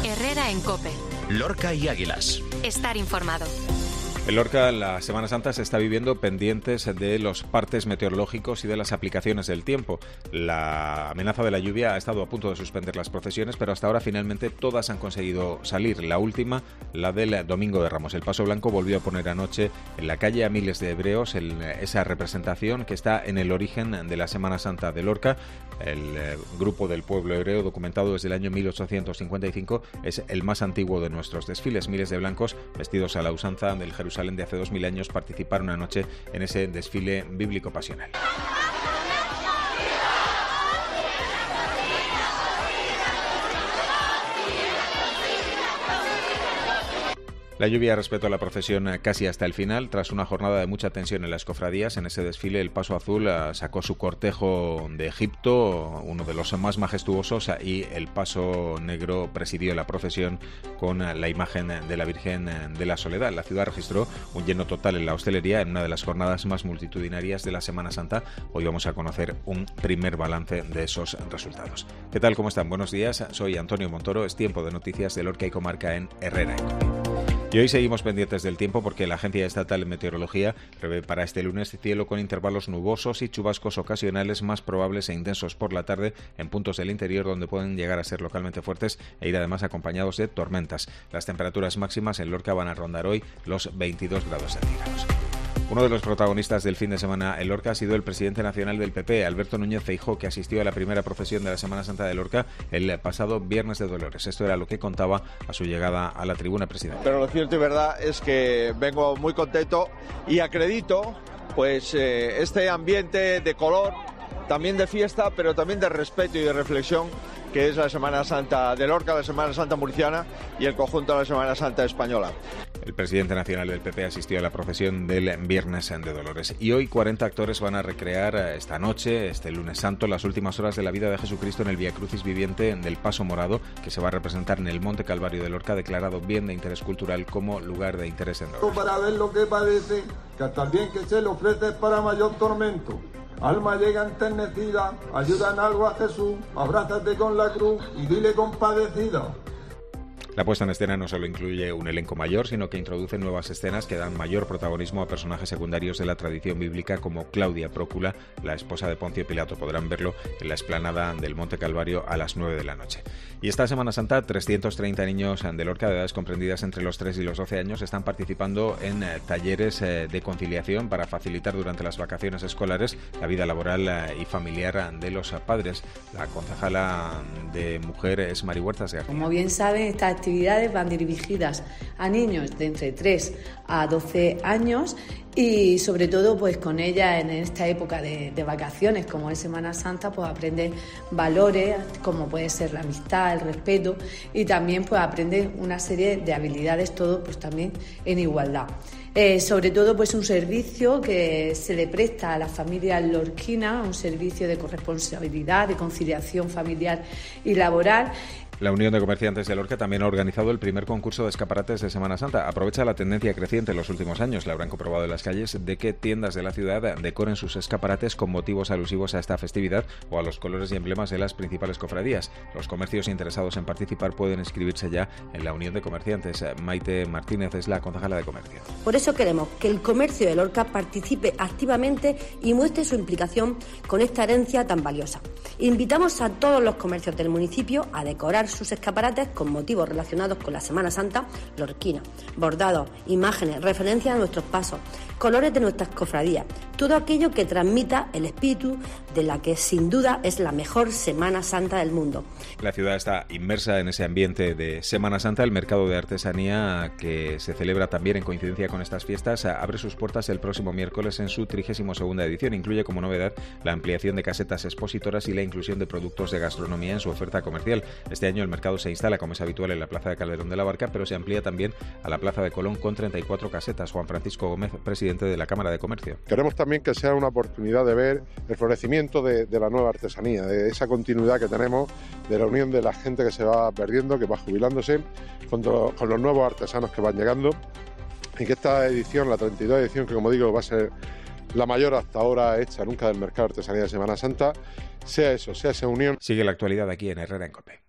Herrera en COPE. Lorca y Águilas. Estar informado. En Lorca, la Semana Santa se está viviendo pendientes de los partes meteorológicos y de las aplicaciones del tiempo. La amenaza de la lluvia ha estado a punto de suspender las procesiones, pero hasta ahora finalmente todas han conseguido salir. La última, la del Domingo de Ramos. El Paso Blanco volvió a poner anoche en la calle a miles de hebreos en esa representación que está en el origen de la Semana Santa de Lorca. El grupo del pueblo hebreo, documentado desde el año 1855, es el más antiguo de nuestros desfiles. Miles de blancos vestidos a la usanza del Jerusalén de hace 2000 años participaron anoche en ese desfile bíblico pasional. La lluvia respetó la procesión casi hasta el final. Tras una jornada de mucha tensión en las cofradías, en ese desfile el Paso Azul sacó su cortejo de Egipto, uno de los más majestuosos, y el Paso Negro presidió la procesión con la imagen de la Virgen de la Soledad. La ciudad registró un lleno total en la hostelería en una de las jornadas más multitudinarias de la Semana Santa. Hoy vamos a conocer un primer balance de esos resultados. ¿Qué tal? ¿Cómo están? Buenos días. Soy Antonio Montoro. Es tiempo de noticias de Lorca y Comarca en Herrera en COPE. Y hoy seguimos pendientes del tiempo porque la Agencia Estatal de Meteorología prevé para este lunes cielo con intervalos nubosos y chubascos ocasionales más probables e intensos por la tarde en puntos del interior donde pueden llegar a ser localmente fuertes e ir además acompañados de tormentas. Las temperaturas máximas en Lorca van a rondar hoy los 22 grados centígrados. Uno de los protagonistas del fin de semana en Lorca ha sido el presidente nacional del PP, Alberto Núñez Feijóo, que asistió a la primera procesión de la Semana Santa de Lorca el pasado Viernes de Dolores. Esto era lo que contaba a su llegada a la tribuna presidencial. Pero lo cierto y verdad es que vengo muy contento y acredito este ambiente de color, también de fiesta, pero también de respeto y de reflexión, que es la Semana Santa de Lorca, la Semana Santa murciana y el conjunto de la Semana Santa española. El presidente nacional del PP asistió a la procesión del Viernes de Dolores. Y hoy 40 actores van a recrear esta noche, este lunes santo, las últimas horas de la vida de Jesucristo en el Vía Crucis viviente del Paso Morado, que se va a representar en el Monte Calvario de Lorca, declarado bien de interés cultural como lugar de interés en Lorca. Para ver lo que padece, que hasta el bien que se le ofrece es para mayor tormento. Alma llega enternecida, ayuda en algo a Jesús, abrázate con la cruz y dile compadecida. La puesta en escena no solo incluye un elenco mayor, sino que introduce nuevas escenas que dan mayor protagonismo a personajes secundarios de la tradición bíblica como Claudia Prócula, la esposa de Poncio Pilato. Podrán verlo en la explanada del Monte Calvario a las 9 de la noche. Y esta Semana Santa, 330 niños de Lorca de edades comprendidas entre los 3 y los 12 años están participando en talleres de conciliación para facilitar durante las vacaciones escolares la vida laboral y familiar de los padres. La concejala de Mujer es Mari Huertas García. Como bien saben, estas actividades van dirigidas a niños de entre 3 a 12 años y sobre todo pues con ellas en esta época de vacaciones como es Semana Santa pues aprenden valores como puede ser la amistad, el respeto y también pues aprenden una serie de habilidades, todo pues también en igualdad. Sobre todo pues un servicio que se le presta a las familias lorquinas, un servicio de corresponsabilidad, de conciliación familiar y laboral. La Unión de Comerciantes de Lorca también ha organizado el primer concurso de escaparates de Semana Santa. Aprovecha la tendencia creciente en los últimos años, la habrán comprobado en las calles, de que tiendas de la ciudad decoren sus escaparates con motivos alusivos a esta festividad o a los colores y emblemas de las principales cofradías. Los comercios interesados en participar pueden inscribirse ya en la Unión de Comerciantes. Maite Martínez es la concejala de Comercio. Por eso queremos que el comercio de Lorca participe activamente y muestre su implicación con esta herencia tan valiosa. Invitamos a todos los comercios del municipio a decorar sus escaparates con motivos relacionados con la Semana Santa lorquina, bordados, imágenes, referencias a nuestros pasos, colores de nuestras cofradías, todo aquello que transmita el espíritu de la que sin duda es la mejor Semana Santa del mundo. La ciudad está inmersa en ese ambiente de Semana Santa. El mercado de artesanía, que se celebra también en coincidencia con estas fiestas, abre sus puertas el próximo miércoles en su 32ª edición. Incluye como novedad la ampliación de casetas expositoras y la inclusión de productos de gastronomía en su oferta comercial. Este año el mercado se instala, como es habitual, en la plaza de Calderón de la Barca, pero se amplía también a la plaza de Colón con 34 casetas. Juan Francisco Gómez, presidente de la Cámara de Comercio. Queremos también que sea una oportunidad de ver el florecimiento de la nueva artesanía, de esa continuidad que tenemos, de la unión de la gente que se va perdiendo, que va jubilándose, con los nuevos artesanos que van llegando, y que esta edición, la 32 edición, que como digo va a ser la mayor hasta ahora hecha nunca del mercado de artesanía de Semana Santa, sea eso, sea esa unión. Sigue la actualidad aquí en Herrera en COPE.